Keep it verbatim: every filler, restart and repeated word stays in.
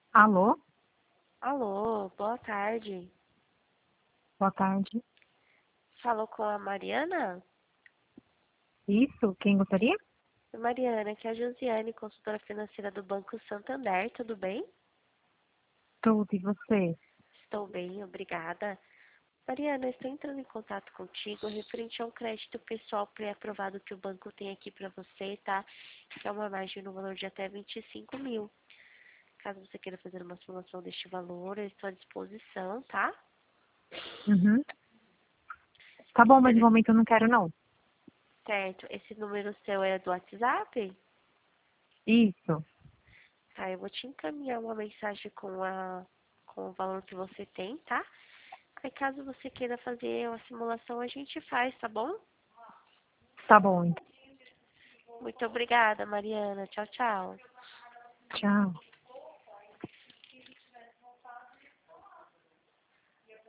Alô, Alô, boa tarde. boa tarde. Falou com a Mariana? Isso, quem gostaria? Mariana, aqui é a Josiane, consultora financeira do Banco Santander, tudo bem? Tudo, e você? Estou bem, obrigada. Mariana, eu estou entrando em contato contigo referente a um crédito pessoal pré-aprovado que o banco tem aqui para você, tá? Que é uma margem no valor de até vinte e cinco mil. Caso você queira fazer uma simulação deste valor, eu estou à disposição, tá? Uhum. Tá bom, mas no Ele- momento eu não quero, não. Certo, esse número seu é do WhatsApp? Isso, Tá, eu vou te encaminhar uma mensagem com a com o valor que você tem, tá? Aí caso você queira fazer uma simulação, a gente faz, tá bom? tá bom, então. Muito obrigada, Mariana. Tchau, tchau. Tchau.